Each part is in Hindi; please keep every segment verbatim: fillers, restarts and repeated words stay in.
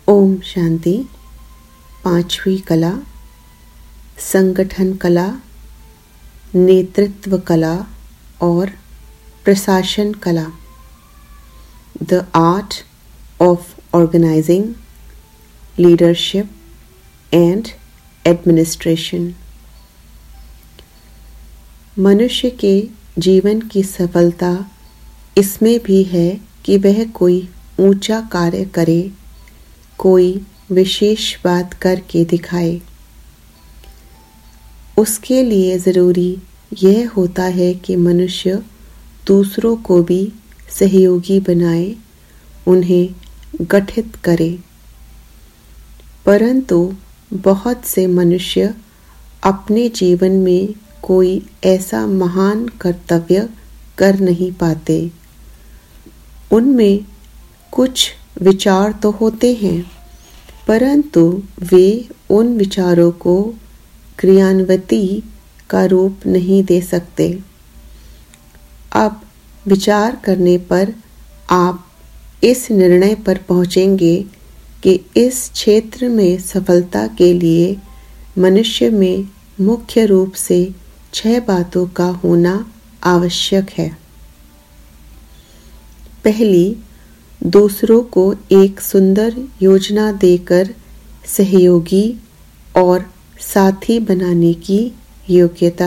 ओम शांति। पांचवी कला संगठन कला, नेतृत्व कला और प्रशासन कला। The art of organizing, leadership and administration. मनुष्य के जीवन की सफलता इसमें भी है कि वह कोई ऊंचा कार्य करे, कोई विशेष बात करके दिखाए। उसके लिए ज़रूरी यह होता है कि मनुष्य दूसरों को भी सहयोगी बनाए, उन्हें गठित करे। परंतु बहुत से मनुष्य अपने जीवन में कोई ऐसा महान कर्तव्य कर नहीं पाते। उनमें कुछ विचार तो होते हैं, परंतु वे उन विचारों को क्रियान्विति का रूप नहीं दे सकते। अब विचार करने पर आप इस निर्णय पर पहुंचेंगे कि इस क्षेत्र में सफलता के लिए मनुष्य में मुख्य रूप से छह बातों का होना आवश्यक है। पहली, दूसरों को एक सुंदर योजना देकर सहयोगी और साथी बनाने की योग्यता।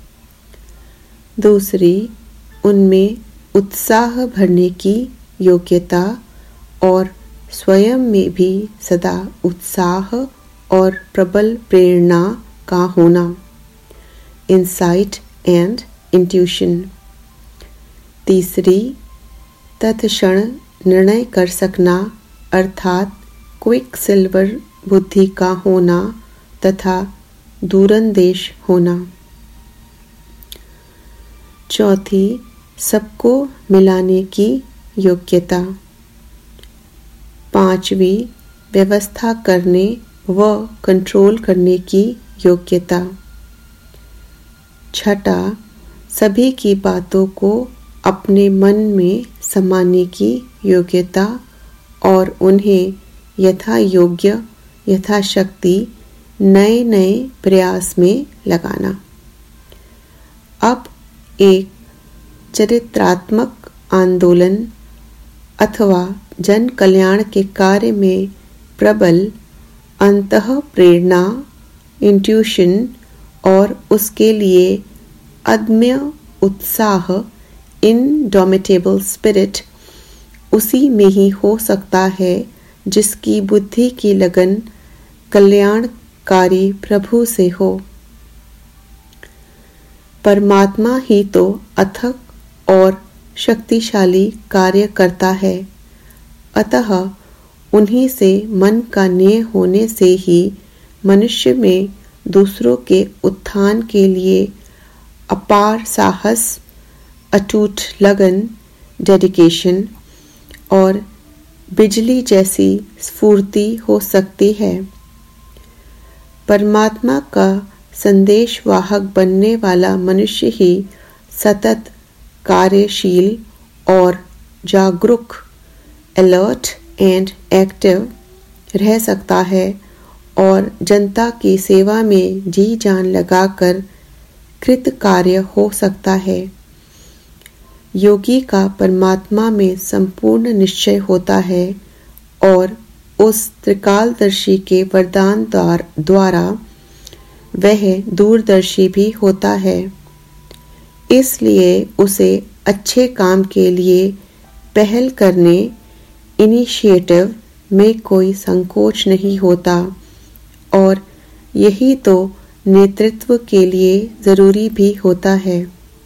दूसरी, उनमें उत्साह भरने की योग्यता और स्वयं में भी सदा उत्साह और प्रबल प्रेरणा का होना, इंसाइट एंड इंट्यूशन। तीसरी, तत्क्षण निर्णय कर सकना अर्थात क्विक सिल्वर बुद्धि का होना तथा दूरंदेश होना। चौथी, सबको मिलाने की योग्यता। पांचवी, व्यवस्था करने व कंट्रोल करने की योग्यता। छठा, सभी की बातों को अपने मन में समाने की योग्यता और उन्हें यथा योग्य यथाशक्ति नए नए प्रयास में लगाना। अब एक चरित्रात्मक आंदोलन अथवा जन कल्याण के कार्य में प्रबल अंतः प्रेरणा, इंट्यूशन और उसके लिए अदम्य उत्साह, इनडोमिटेबल स्पिरिट उसी में ही हो सकता है जिसकी बुद्धि की लगन कल्याणकारी प्रभु से हो। परमात्मा ही तो अथक और शक्तिशाली कार्य करता है, अतः उन्हीं से मन का न्याय होने से ही मनुष्य में दूसरों के उत्थान के लिए अपार साहस, अटूट लगन, डेडिकेशन और बिजली जैसी स्फूर्ति हो सकती है। परमात्मा का संदेश वाहक बनने वाला मनुष्य ही सतत कार्यशील और जागरूक, अलर्ट एंड एक्टिव रह सकता है और जनता की सेवा में जी जान लगाकर कृत कार्य हो सकता है। योगी का परमात्मा में संपूर्ण निश्चय होता है और उस त्रिकालदर्शी के वरदान द्वारा वह दूरदर्शी भी होता है। इसलिए उसे अच्छे काम के लिए पहल करने, इनिशिएटिव में कोई संकोच नहीं होता और यही तो नेतृत्व के लिए जरूरी भी होता है।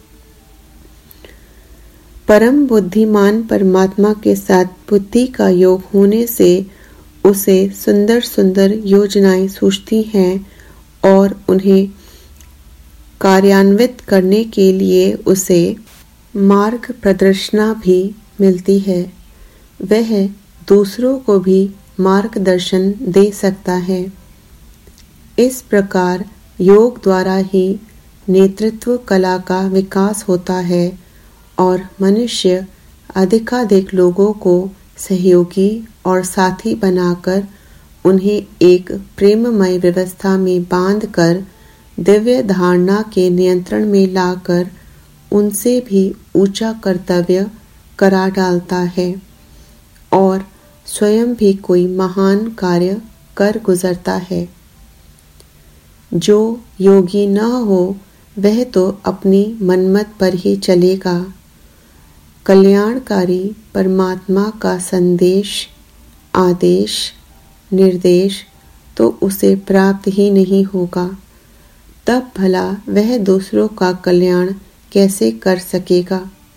परम बुद्धिमान परमात्मा के साथ बुद्धि का योग होने से उसे सुंदर सुंदर योजनाएं सूझती हैं और उन्हें कार्यान्वित करने के लिए उसे मार्ग प्रदर्शना भी मिलती है। वह दूसरों को भी मार्गदर्शन दे सकता है। इस प्रकार योग द्वारा ही नेतृत्व कला का विकास होता है और मनुष्य अधिकाधिक लोगों को सहयोगी और साथी बनाकर उन्हें एक प्रेममय व्यवस्था में बांधकर दिव्य धारणा के नियंत्रण में लाकर उनसे भी ऊंचा कर्तव्य करा डालता है और स्वयं भी कोई महान कार्य कर गुजरता है। जो योगी न हो वह तो अपनी मनमत पर ही चलेगा। कल्याणकारी परमात्मा का संदेश, आदेश, निर्देश तो उसे प्राप्त ही नहीं होगा, तब भला वह दूसरों का कल्याण कैसे कर सकेगा।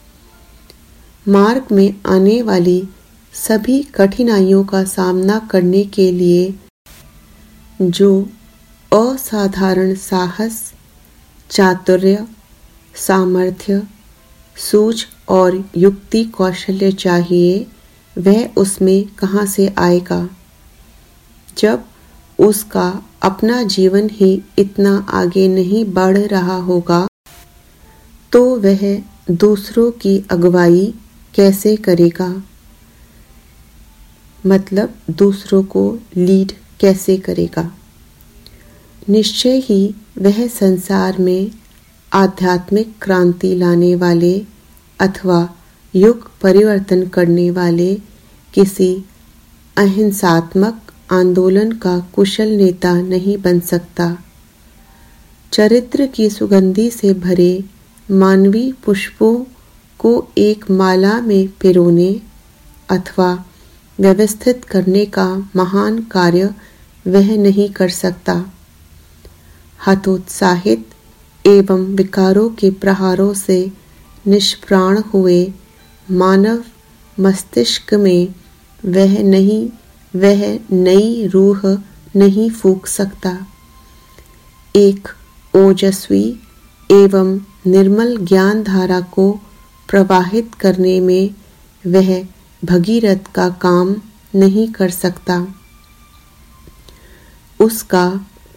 मार्ग में आने वाली सभी कठिनाइयों का सामना करने के लिए जो असाधारण साहस, चातुर्य, सामर्थ्य, सूझ और युक्ति कौशल्य चाहिए, वह उसमें कहाँ से आएगा, जब उसका अपना जीवन ही इतना आगे नहीं बढ़ रहा होगा, तो वह दूसरों की अगुवाई कैसे करेगा, मतलब दूसरों को लीड कैसे करेगा। निश्चय ही वह संसार में आध्यात्मिक क्रांति लाने वाले अथवा युग परिवर्तन करने वाले किसी अहिंसात्मक आंदोलन का कुशल नेता नहीं बन सकता। चरित्र की सुगंधि से भरे मानवीय पुष्पों को एक माला में पिरोने अथवा व्यवस्थित करने का महान कार्य वह नहीं कर सकता। हतोत्साहित एवं विकारों के प्रहारों से निष्प्राण हुए मानव मस्तिष्क में वह नहीं वह नई रूह नहीं फूंक सकता। एक ओजस्वी एवं निर्मल ज्ञान धारा को प्रवाहित करने में वह भगीरथ का काम नहीं कर सकता। उसका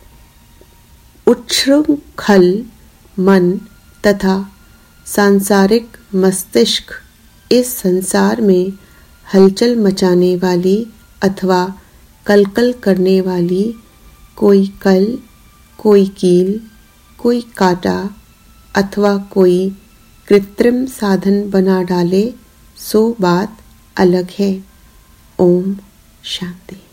उच्छृंखल मन तथा सांसारिक मस्तिष्क इस संसार में हलचल मचाने वाली अथवा कलकल करने वाली कोई कल, कोई कील, कोई कांटा अथवा कोई कृत्रिम साधन बना डाले, सो बात अलग है। ओम शांति।